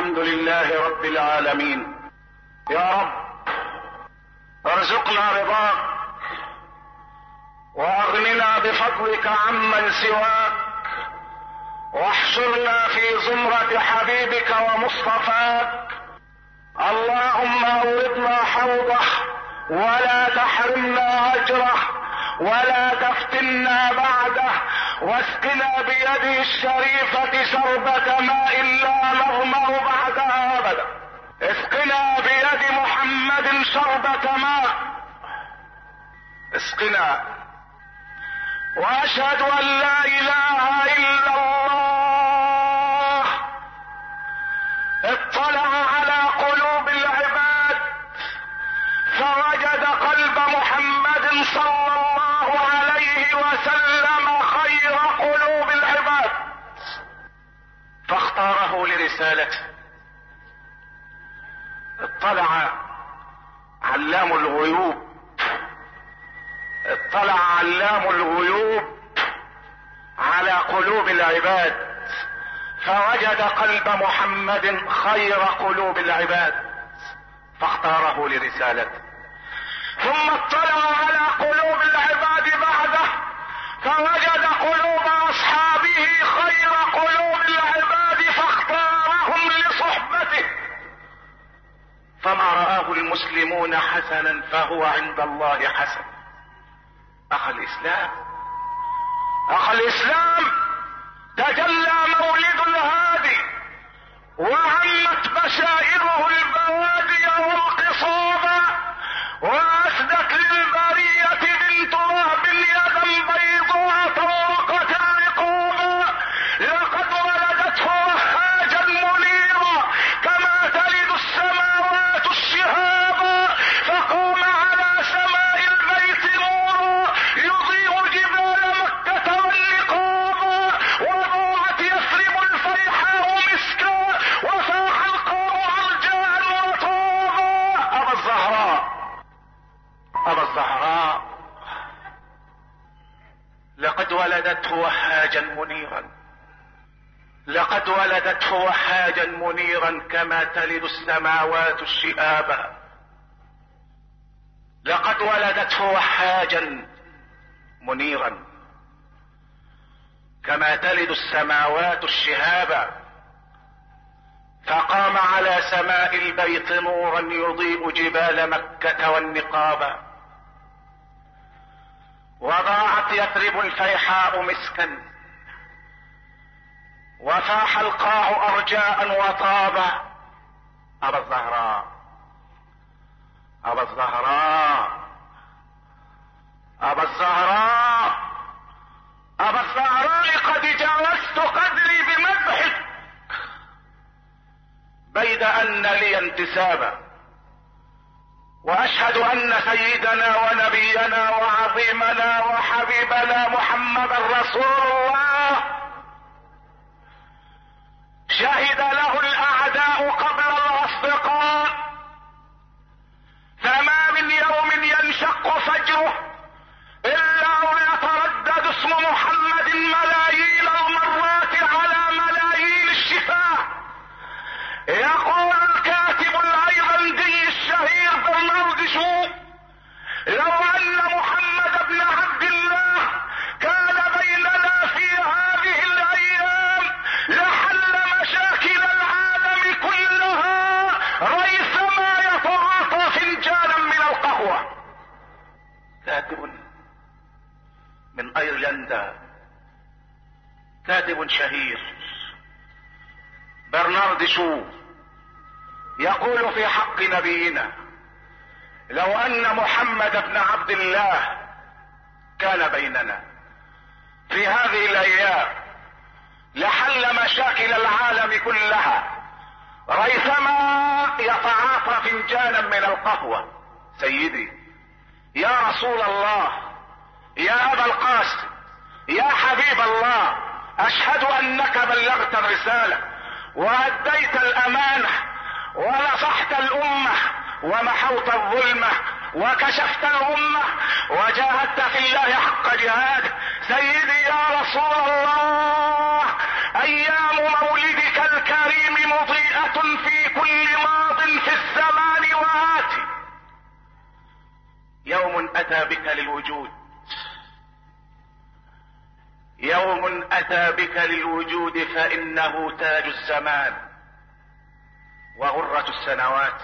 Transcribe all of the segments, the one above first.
الحمد لله رب العالمين. يا رب ارزقنا رضاك واغننا بفضلك عمن سواك، واحشرنا في زمرة حبيبك ومصطفاك. اللهم اوردنا حوضه ولا تحرمنا اجره ولا تفتنا بعده، واسقنا بيده الشريفة شربة ماء لا نظمأ بعدها ابدا. اسقنا بيد محمد شربة ماء، اسقنا. واشهد ان لا اله الا الله اطلع على قلوب العباد فوجد قلب محمد صلى الله عليه وسلم خير قلوب العباد فاختاره لرسالته. اطلع علام الغيوب، اطلع علام الغيوب على قلوب العباد فوجد قلب محمد خير قلوب العباد فاختاره لرسالته. ثم اطلع على قلوب العباد بعده فوجد قلوب اصحابه خير قلوب العباد فاختارهم لصحبته. فما رآه المسلمون حسنا فهو عند الله حسن. اخ الاسلام، اخ الاسلام، تجلى مولد الهادي وعمت بشائره البوادي والقصابة، واسدت للبرية بنت وهب يدا بيضاء طوقت الرقابة. لقد ولدته وهاجا منيرا كما تلد السماوات الشهابا، فقام على سماء البيت نورا يضيء جبال مكة والنقابا، وضوعت يثرب الفيحاء مسكا وفاح القوم عرجاء وطابا. ابا الزهراء، ابا الزهراء، لقد ولدته وهاجا منيرا، لقد ولدته وهاجا منيرا كما تلد السماوات الشهابا. لقد ولدته وهاجا منيرا كما تلد السماوات الشهابا، فقام على سماء البيت نورا يضيء جبال مكة والنقابة، وضاعت يثرب الفيحاء مسكا وفاح القاع ارجاء وطابا. ابا الزهراء، ابا الزهراء، ابا الزهراء، ابا الزهراء، قد جاوزت قدري بمدحك بيد ان لي انتسابا، واشهد ان سيدنا ونبينا وعظيمنا وحبيبنا محمدا رسول الله شهد له الاعداء قبل الاصدقاء، فما من يوم ينشق فجره الا ويتردد اسم محمد ملايين المرات على ملايين الشفاه. يقول الكاتب الايرلندي الشهير برنارد شو: لو ان محمد بن عبد الله كان بيننا في هذه الايام لحل مشاكل العالم كلها ريثما يتعاطى فنجانا من القهوة. كاتب من ايرلندا، كاتب شهير برنارد شو يقول في حق نبينا: لو ان محمد بن عبد الله كان بيننا في هذه الايام لحل مشاكل العالم كلها ريثما يتعاطى فنجانا من القهوة. سيدي يا رسول الله، يا ابا القاسم، يا حبيب الله، اشهد انك بلغت الرسالة واديت الامانة ونصحت الامة ومحوت الظلمة وكشفت الامة وجاهدت في الله حق جهاده. سيدي يا رسول الله، ايام مولدك الكريم مضيئة آية في كل ماض في الزمان وآتي. يوم أتى بك للوجود، يوم أتى بك للوجود فإنه تاج الزمان وغرة السنوات.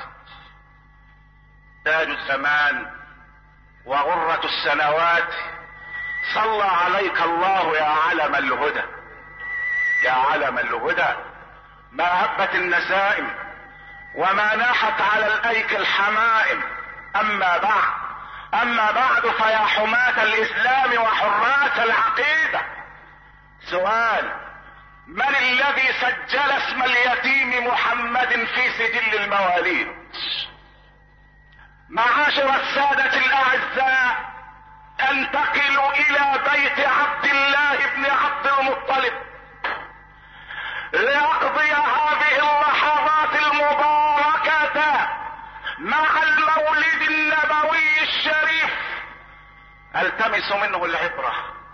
تاج الزمان وغرة السنوات. صلى عليك الله يا علم الهدى، يا علم الهدى. ما هبت النسائم وما ناحت على الأيك الحمائم. أما بعد فيا حماة الإسلام وحراس العقيدة، سؤال: من الذي سجل اسم اليتيم محمد في سجل المواليد؟ معاشر السادة الأعزاء، انتقل إلى بيت عبد الله بن عبد المطلب لأقضي هذه اللحظات المباركة مع المولد النبوي الشريف. التمس منه العبرة،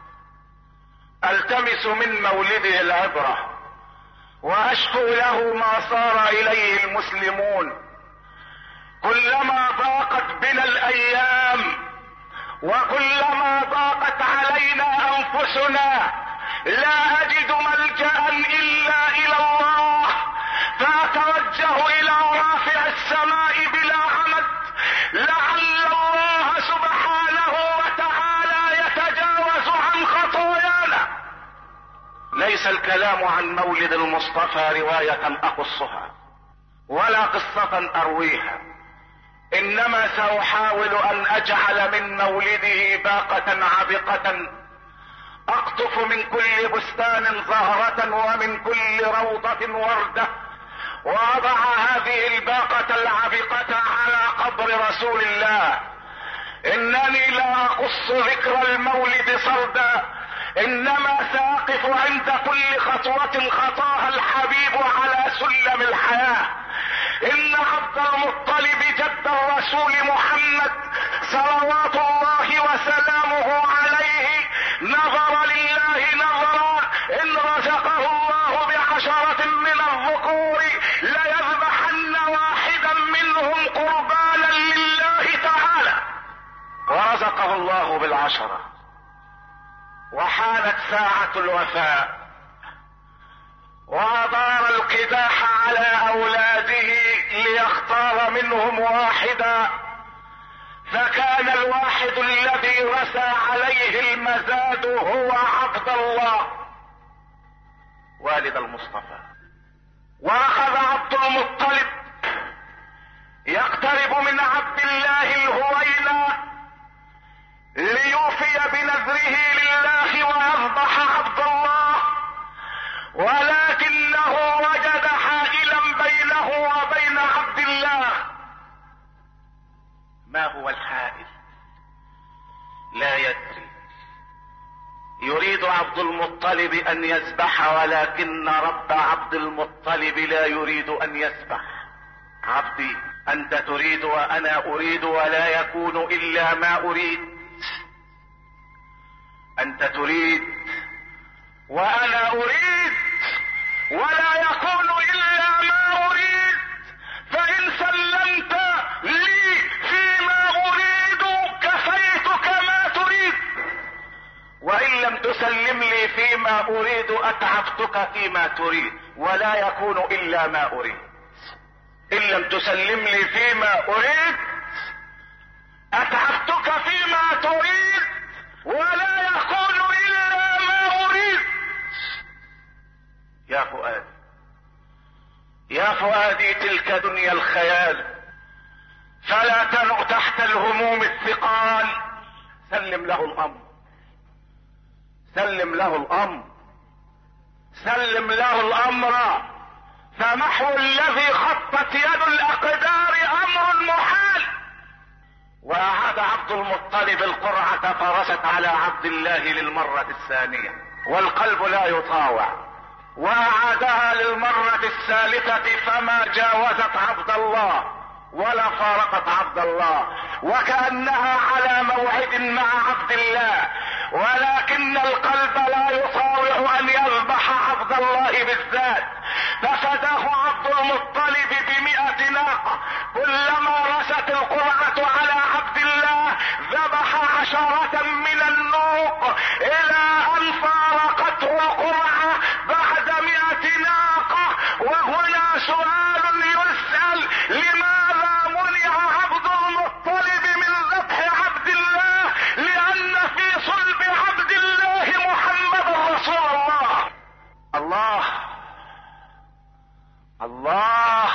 التمس من مولده العبرة، واشكو له ما صار اليه المسلمون. كلما ضاقت بنا الايام وكلما ضاقت علينا انفسنا لا اجد ملجأ الا الى الله، فاتوجه الى رافع السماء بلا عمد لعل الله سبحانه وتعالى يتجاوز عن خطايانا. ليس الكلام عن مولد المصطفى رواية اقصها ولا قصة ارويها، انما ساحاول ان اجعل من مولده باقة عبقة اقطف من كل بستان زهرة ومن كل روضة وردة، واضع هذه الباقة العبقة على قبر رسول الله. انني لا اقص ذكر المولد سردا، انما ساقف عند كل خطوة خطاها الحبيب على سلم الحياة. ان عبد المطلب جد الرسول محمد صلوات الله وسلامه عليه نظر لله نظرا ان رزقه الله ب10 من الذكور ليذبحن واحدا منهم قربانا لله تعالى، ورزقه الله ب10. وحانت ساعة الوفاء وأدار القداح على أولاده ليختار منهم واحدا، فكان الواحد الذي رسى عليه المزاد هو عبد الله والد المصطفى. واخذ عبد المطلب يقترب من عبد الله الهوينة ليوفي بنذره لله ويذبح عبد الله، ولكنه وجد حائلا بينه وبين عبد الله. ما هو الحائل؟ لا يدري. يريد عبد المطلب ان يذبح، ولكن رب عبد المطلب لا يريد ان يذبح. عبدي انت تريد وانا اريد ولا يكون الا ما اريد. انت تريد وانا اريد ولا يكون الا ما اريد، فان سلمت لي فيما اريد كفيتك ما تريد، وان لم تسلم لي فيما اريد اتعبتك فيما تريد ولا يكون الا ما اريد. ان لم تسلم لي فيما اريد اتعبتك فيما تريد ولا يكون الا ما اريد. يا فؤادي، يا فؤادي، تلك دنيا الخيال، فلا تنع تحت الهموم الثقال. سلم له الامر، سلم له الامر، سلم له الامر، فمحو الذي خطت يد الاقدار امر محال. واعاد عبد المطلب القرعة فرست على عبد الله للمرة الثانية والقلب لا يطاوع، واعادها للمرة الثالثة فما جاوزت عبد الله ولا فارقت عبد الله، وكأنها على موعد مع عبد الله، ولكن القلب لا يطاوع ان يذبح عبد الله بالذات، ففداه عبد المطلب سؤال يسأل: لماذا منع عبد المطلب من ذبح عبد الله؟ لأن في صلب عبد الله محمد رسول الله. الله الله،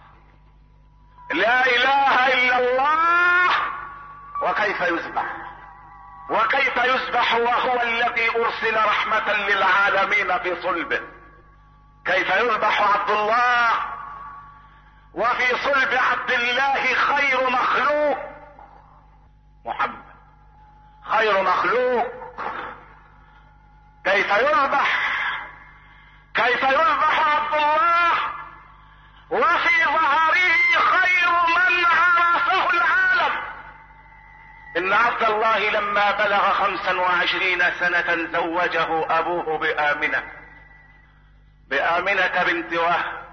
لا اله الا الله. وكيف يذبح؟ وكيف يذبح وهو الذي ارسل رحمة للعالمين في صلبه؟ كيف يذبح عبد الله وفي صلب عبد الله خير مخلوق محمد، خير مخلوق؟ كيف يذبح؟ كيف يذبح عبد الله وفي ظهره خير من عرفه العالم؟ ان عبد الله لما بلغ 25 سنة زوجه ابوه بآمنة بنت وهب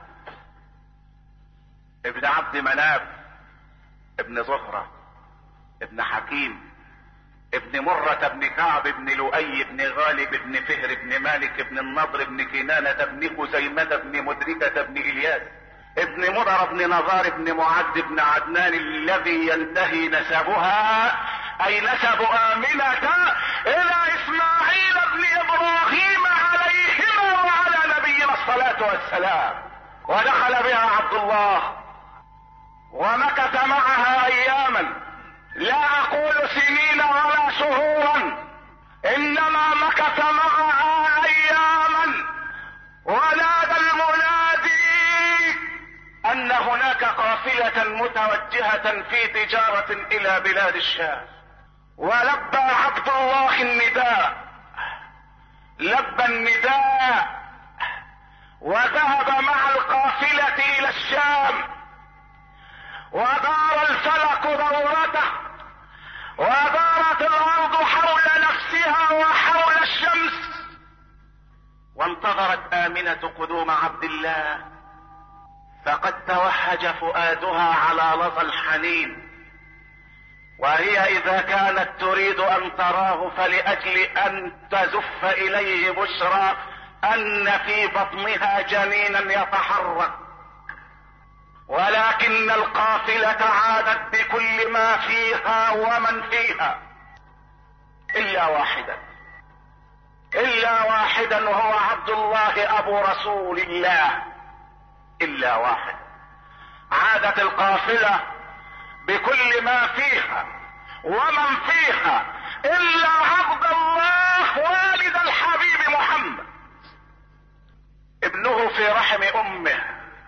ابن عبد مناف ابن زهرة ابن حكيم ابن مرة ابن كعب ابن لؤي ابن غالب ابن فهر ابن مالك ابن النضر ابن كنانة ابن خزيمة ابن مدركة ابن إلياس ابن مضر ابن نظار ابن معد ابن عدنان، الذي ينتهي نسبها أي نسب آمنة إلى إسماعيل ابن إبراهيم عليهما وعلى نبينا الصلاة والسلام. ودخل بها عبد الله ومكث معها أياما، لا أقول سنين ولا شهورا، إنما مكث معها أياما. ونادى المنادي أن هناك قافلة متوجهة في تجارة إلى بلاد الشام. ولبى عبد الله النداء، لبى النداء وذهب مع القافلة إلى الشام. ودار الفلك دورته، ودارت الأرض حول نفسها وحول الشمس، وانتظرت آمنة قدوم عبد الله. فقد توهج فؤادها على لظى الحنين، وهي إذا كانت تريد أن تراه فلأجل أن تزف إليه بشرى أن في بطنها جنينا يتحرك. ولكن القافلة عادت بكل ما فيها ومن فيها إلا واحدا وهو عبد الله أبو رسول الله، إلا واحد. عادت القافلة بكل ما فيها ومن فيها إلا عبد الله والد الحبيب محمد، ابنه في رحم أمه،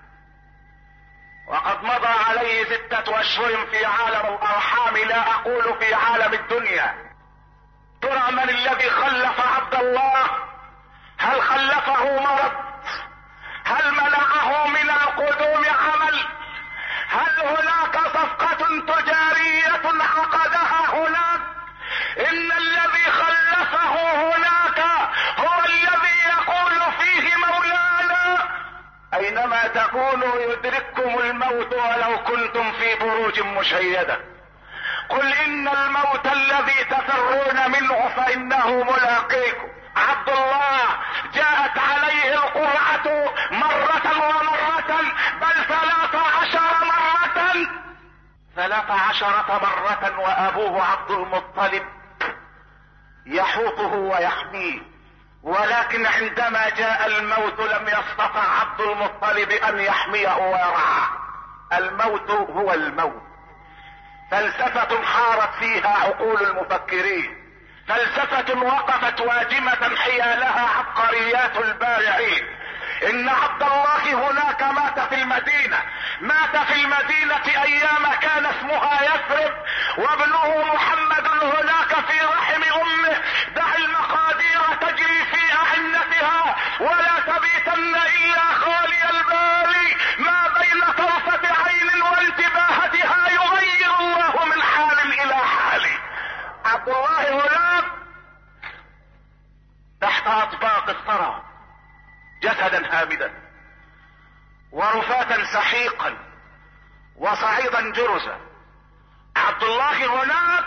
وقد مضى عليه 6 أشهر في عالم الأرحام، لا أقول في عالم الدنيا. ترى من الذي خلف عبد الله؟ هل خلفه مرض؟ هل منعه من القدوم عمل؟ هل هناك صفقة تجارية عقدها هناك؟ إن الذي خلفه هناك هو الذي يقول فيه مولانا: أينما تكونوا يدرككم الموت ولو كنتم في بروج مشيدة. قل إن الموت الذي تفرون منه فإنه ملاقيكم. عبد الله جاءت عليه القرعة مرة ومرة، بل 13 مرة، وأبوه عبد المطلب يحوطه ويحميه. ولكن عندما جاء الموت لم يستطع عبد المطلب أن يحميه ويرعاه. الموت هو الموت. فلسفة حارت فيها عقول المفكرين، فلسفة وقفت واجمة حيالها عبقريات البارعين. إن عبد الله هناك مات في المدينة أيام كان اسمها يثرب، وابنه محمد هناك في رحم أمه. دع المقادير تجري في أعنتها ولا تبيتن إلا خالي البال، ما بين طرفة عين وانتباهتها يغير الله من حال إلى حال. عبد الله هناك تحت أطباق الثرى، جسدا هامدا ورفاتا سحيقا وصعيدا جرزا. عبد الله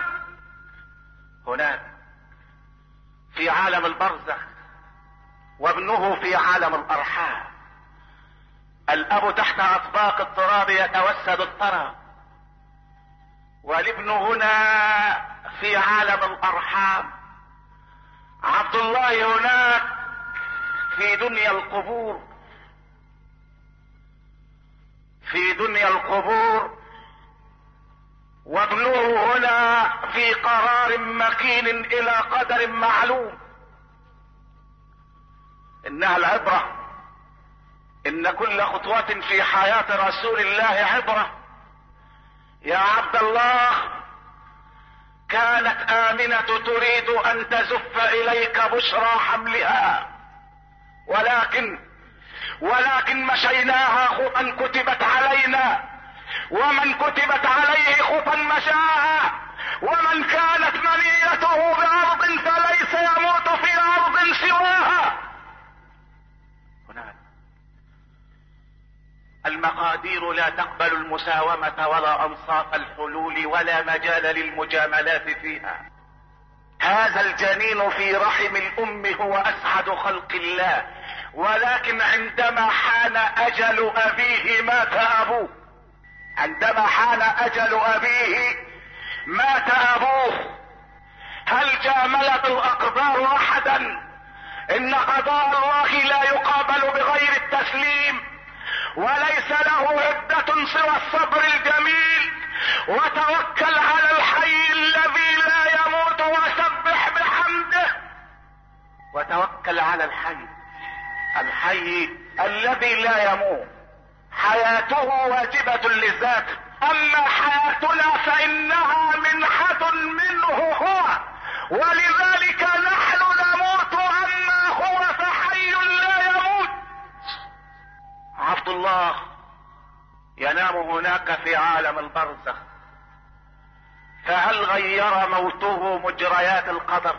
هناك في عالم البرزخ، وابنه في عالم الأرحام. الاب تحت اطباق التراب يتوسد الثرى، والابن هنا في عالم الارحام، عبد الله هناك في دنيا القبور، في دنيا القبور، وابنه هنا في قرار مكين الى قدر معلوم. انها العبرة، ان كل خطوة في حياة رسول الله عبرة. يا عبد الله، كانت آمنة تريد ان تزف اليك بشرى حملها، ولكن مشيناها خطا كتبت علينا، ومن كتبت عليه خطا مشاها، ومن كانت منيته بارض فليس يموت في ارض سواها. هناك المقادير لا تقبل المساومة ولا انصاف الحلول ولا مجال للمجاملات فيها. هذا الجنين في رحم الام هو اسعد خلق الله، ولكن عندما حان اجل ابيه مات ابوه. عندما حان اجل ابيه مات ابوه. هل جاملت الاقدار احدا؟ ان قضاء الله لا يقابل بغير التسليم، وليس له عدة سوى الصبر الجميل. وتوكل على الحي الذي لا يموت وسبح بحمده. وتوكل على الحي الذي لا يموت. حياته واجبة لذاته، اما حياتنا فانها منحة منه هو، ولذلك نحن نموت، اما هو فحي لا يموت. عبد الله ينام هناك في عالم البرزخ، فهل غير موته مجريات القدر؟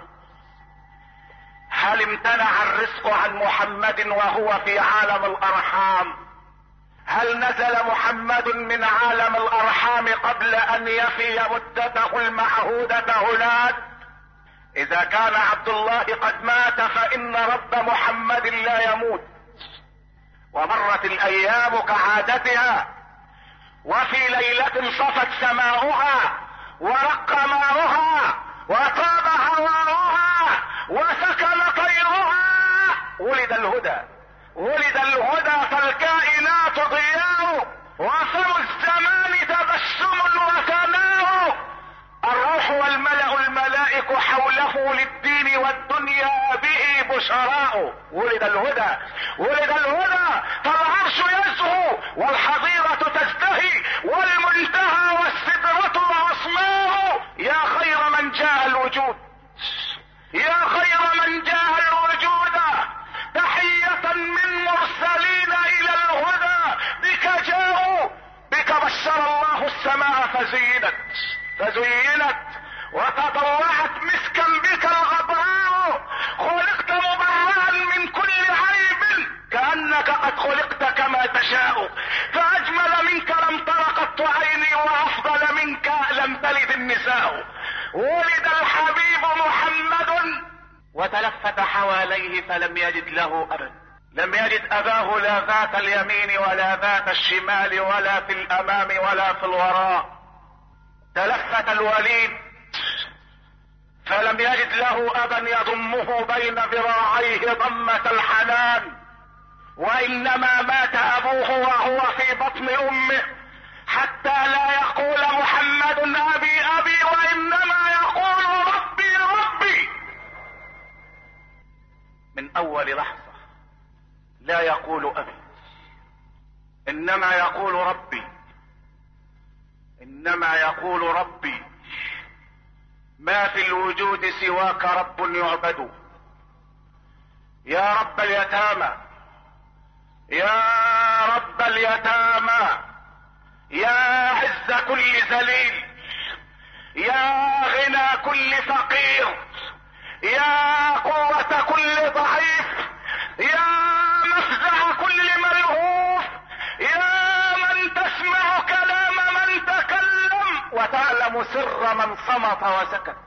هل امتنع الرزق عن محمد وهو في عالم الارحام؟ هل نزل محمد من عالم الارحام قبل ان يفي مدته المعهودة هناك؟ اذا كان عبد الله قد مات فان رب محمد لا يموت. ومرت الايام كعادتها، وفي ليلة صفت سماؤها ورق ماؤها وطاب هواؤها وسكن طيرها، ولد الهدى فالكائنات ضياء، وفر الزمان تبسم وثناء. الروح والملأ الملائك حوله للدين والدنيا به بشراء. ولد الهدى فالعرش يزهو والحظيرة تزدهي والمنتهى والسدرة العصماء. يا خير من جاء الوجود، يا خير من جاء الوجود، تحية من مرسلين الى الهدى. بك جاءوا، بك بشر الله السماء فزينت وتضوعت مسكا بك الغبراء. خلقت مبرأ من كل عيب، كأنك قد خلقت كما تشاء. فأجمل منك لم تر قط عيني، وأفضل منك لم تلد النساء. ولد الحبيب محمد وتلفت حواليه فلم يجد له أبا. لم يجد أباه لا ذات اليمين ولا ذات الشمال ولا في الأمام ولا في الوراء. تلفت الوليد فلم يجد له أبا يضمه بين ذراعيه ضمة الحنان، وإنما مات أبوه وهو في بطن أمه، حتى لا يقول محمد أبي أبي، وإنما يقول ربي ربي. من أول لحظة لا يقول أبي، إنما يقول ربي، إنما يقول ربي. ما في الوجود سواك رب يعبد. يا رب اليتامى، يا رب اليتامى، يا عز كل ذليل، يا غنى كل فقير، يا قوة كل ضعيف، يا مفزع كل ملهوف، يا من تسمع كلام من تكلم وتعلم سر من صمت وسكت.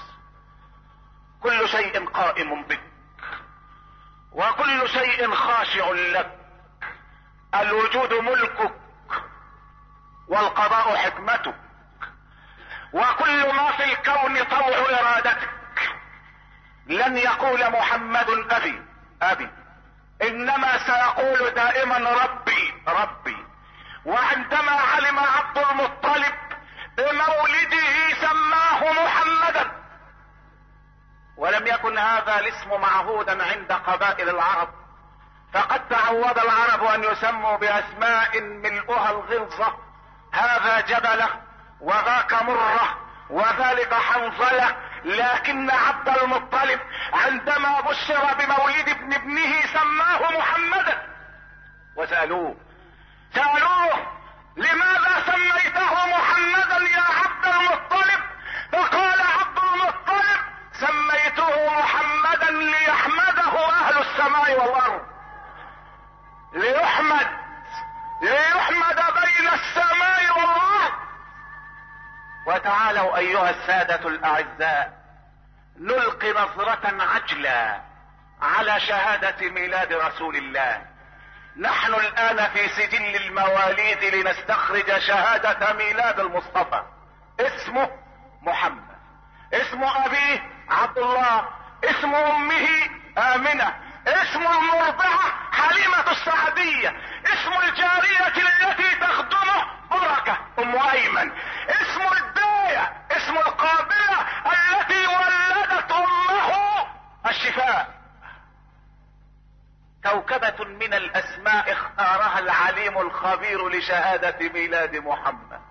كل شيء قائم بك، وكل شيء خاشع لك، الوجود ملكك والقضاء حكمتك، وكل ما في الكون طوع ارادتك. لن يقول محمد ابي ابي، انما سيقول دائما ربي ربي. وعندما علم عبد المطلب بمولده سماه محمدا، ولم يكن هذا الاسم معهودا عند قبائل العرب، فقد تعود العرب ان يسموا باسماء ملؤها الغلظة، هذا جبلة وذاك مرة وذلك حنظلة. لكن عبد المطلب عندما بشر بمولد ابنه سماه محمدا. وسألوه لماذا سميته محمدا يا عبد المطلب؟ فقال عبد المطلب سميته محمدا ليحمده اهل السماء والارض، ليحمد بين السماء والارض. وتعالوا ايها السادة الاعزاء نلقي نظرة عجلة على شهادة ميلاد رسول الله. نحن الان في سجل المواليد لنستخرج شهادة ميلاد المصطفى. اسمه محمد، اسم ابيه عبد الله، اسم امه امنة، اسم المرضعة حليمة السعدية، اسم الجارية التي تخدمه بركة ام ايمن، اسم الداية، اسم القابلة التي ولدت امه الشفاء. كوكبة من الاسماء اختارها العليم الخبير لشهادة ميلاد محمد.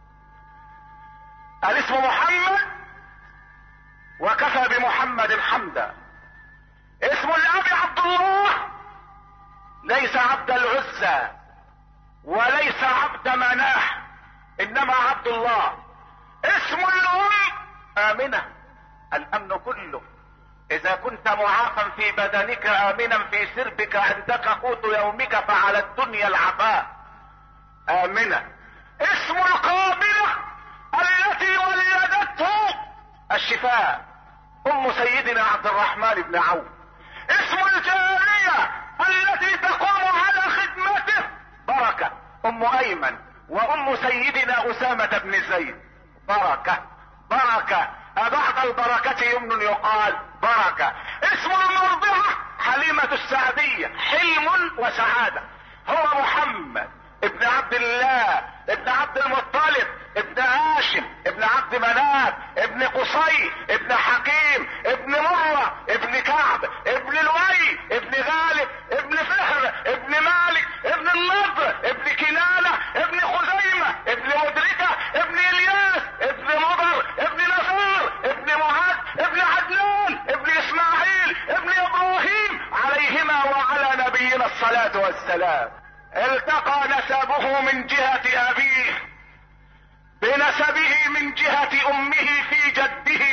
الاسم محمد وكفى بمحمد حمدا. اسم الاب عبد الله، ليس عبد العزى وليس عبد مناح، انما عبد الله. اسم الام امنة، الامن كله. اذا كنت معافا في بدنك امنا في سربك عندك قوت يومك فعلى الدنيا العفاء امنة. اسم القابلة التي ولدته الشفاء ام سيدنا عبد الرحمن بن عوف. اسم الجارية التي تقوم على خدمته بركة ام ايمن، وام سيدنا اسامة بن زيد بركة. بعد البركة يمن يقال بركة. اسم المرضعة حليمة السعدية، حلم وسعادة. هو محمد ابن عبد الله ابن عبد المطلب ابن هاشم ابن عبد مناف ابن قصي ابن حكيم ابن مرة ابن كعب ابن لؤي ابن غالب ابن فهر ابن مالك ابن النضر ابن كنانة ابن خزيمة ابن مدركة ابن الياس ابن مضر ابن نصار ابن معاذ ابن عدنان ابن اسماعيل ابن ابراهيم عليهما وعلى نبينا الصلاة والسلام. التقى نسبه من جهة ابيه بنسبه من جهة امه في جده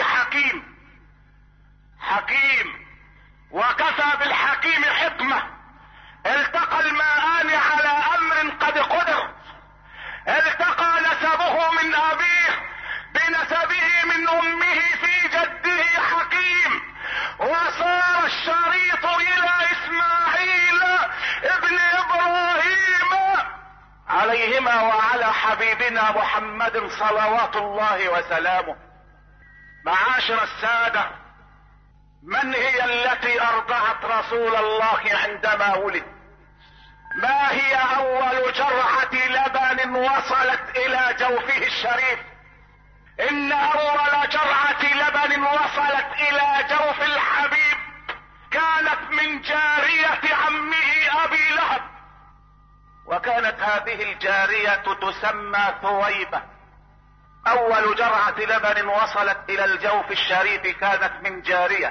حكيم وكفى بالحكيم حكمة. التقى الماءان على امر قد قدر. التقى نسبه من ابيه بنسبه من امه في جده حكيم، وصار الشريط الى اسماعيل ابن ابراهيم عليهما وعلى حبيبنا محمد صلوات الله وسلامه. معاشر السادة، من هي التي ارضعت رسول الله عندما ولد؟ ما هي اول جرعة لبن وصلت الى جوفه الشريف؟ ان اول جرعة لبن وصلت الى جوف الحبيب كانت من جارية عمه ابي لهب، وكانت هذه الجارية تسمى ثويبة. اول جرعة لبن وصلت الى الجوف الشريف كانت من جارية.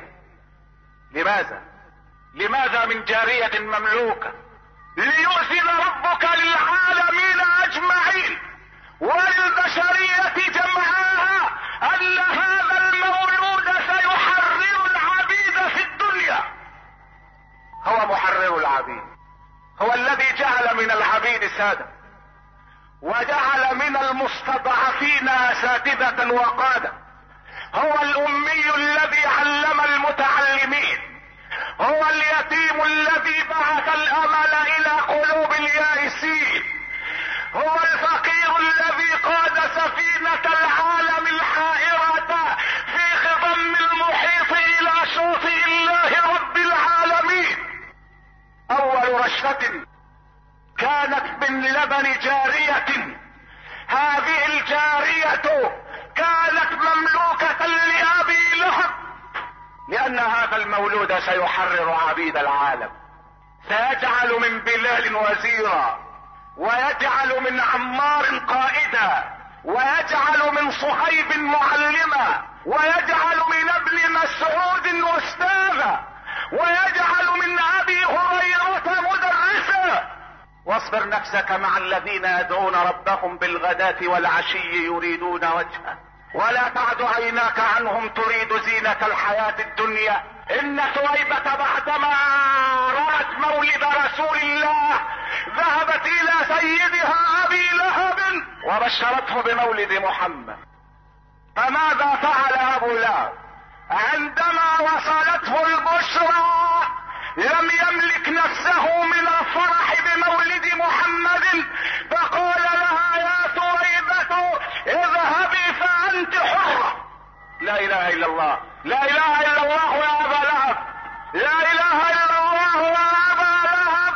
لماذا من جارية مملوكة؟ ليؤذن ربك للعالمين اجمعين وللبشرية جمعاها ان هذا المولود سيحرر العبيد في الدنيا. هو محرر العبيد، هو الذي جعل من العبيد سادة وجعل من المستضعفين اساتذة وقادة. هو الامي الذي علم المتعلمين، هو اليتيم الذي بعث الامل الى قلوب اليائسين، هو الفقير الذي قاد سفينة العالم الحائرة في خضم المحيط الى شاطئ الله رب العالمين. اول رشفة كانت من لبن جارية، هذه الجارية كانت مملوكة لأبي لهب، لأن هذا المولود سيحرر عبيد العالم، سيجعل من بلال وزيرا، ويجعل من عمار قائدا، ويجعل من صهيب معلما، ويجعل من ابن مسعود أستاذا، ويجعل من أبي هريرة مدرسا. واصبر نفسك مع الذين يدعون ربهم بالغداة والعشي يريدون وجهه، ولا تعد عيناك عنهم تريد زينة الحياة الدنيا. ان ثويبة بعدما رأت مولد رسول الله ذهبت الى سيدها ابي لهب وبشرته بمولد محمد. فماذا فعل ابو لهب عندما وصلته البشرى؟ لم يملك نفسه من الفرح بمولد محمد، فقال لها يا ثويبة اذهبي فأنت حرة. لا اله الا الله، لا اله الا الله يا ابا لهب، لا اله الا الله يا ابا لهب.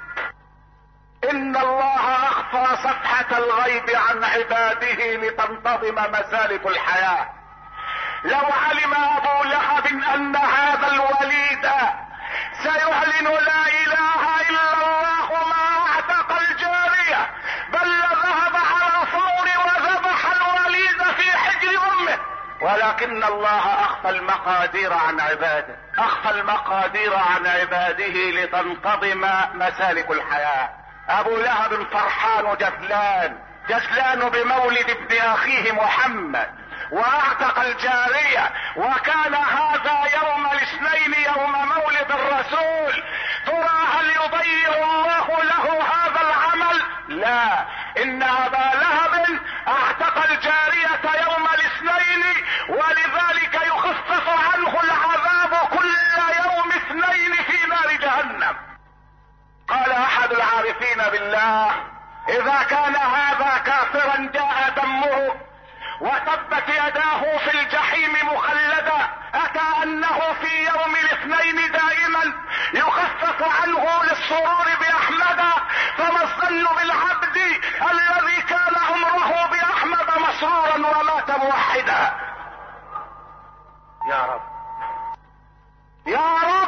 ان الله اخفى صفحة الغيب عن عباده لتنتظم مسالك الحياة. لو علم ابو لهب ان هذا الوليد سيعلن لا اله الا الله ما اعتق الجارية، بل ذهب على فور وذبح الوليد في حجر امه. ولكن الله اخفى المقادير عن عباده، اخفى المقادير عن عباده لتنتظم مسالك الحياة. ابو لهب فرحان جزلان بمولد ابن اخيه محمد، واعتق الجارية، وكان هذا يوم الاثنين يوم مولد الرسول. ترى هل يضيع الله له هذا العمل؟ لا، ان ابا لهب اعتق الجارية يوم الاثنين، ولذلك يخفف عنه العذاب كل يوم اثنين في نار جهنم. قال احد العارفين بالله اذا كان هذا كافرا جاء دمه وثبت يداه في الجحيم مخلدا، اتى انه في يوم الاثنين دائما يخفف عنه للسرور باحمد، فما الظن بالعبد الذي كان عمره باحمد مسرورا ومات موحدا. يا رب يا رب،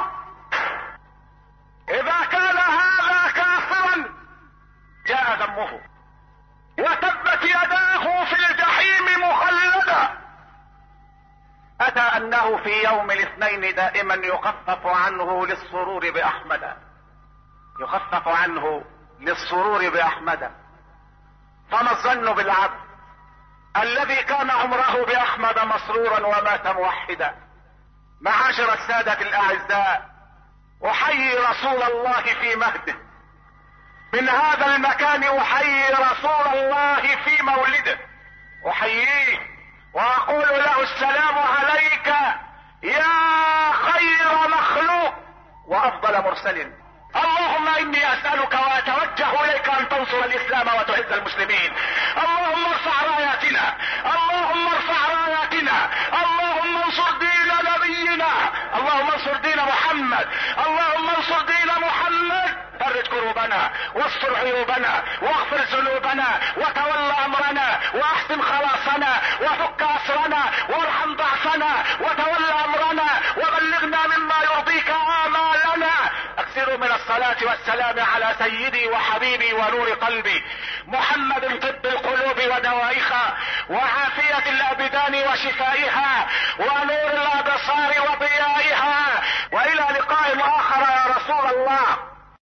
اذا كان هذا كافرا جاء دمه وثبت يداه في الجحيم مخلدا، اتى انه في يوم الاثنين دائما يخفف عنه للسرور باحمد، يخفف عنه للسرور باحمد. فما الظن بالعبد الذي كان عمره باحمد مسرورا ومات موحدا؟ معاشر السادة الاعزاء، احيي رسول الله في مهده، من هذا المكان احيي رسول الله في مولده، احييه واقول له السلام عليك يا خير مخلوق وافضل مرسل. اللهم اني اسألك واتوجه اليك ان تنصر الاسلام وتعز المسلمين. اللهم ارفع راياتنا، اللهم ارفع راياتنا، اللهم انصر دين نبينا، اللهم انصر دين محمد، اللهم انصر دين محمد. فرج كروبنا واستر عيوبنا واغفر ذنوبنا وتول امرنا واحسن خلاصنا وفك اسرنا وارحم ضعفنا وتول امرنا وبلغنا مما يرضيك امالنا. اكثروا من الصلاة والسلام على سيدي وحبيبي ونور قلبي محمد، طب القلوب ودوائها وعافية الابدان وشفائها ونور الابصار وضيائها. والى لقاء اخر يا رسول الله.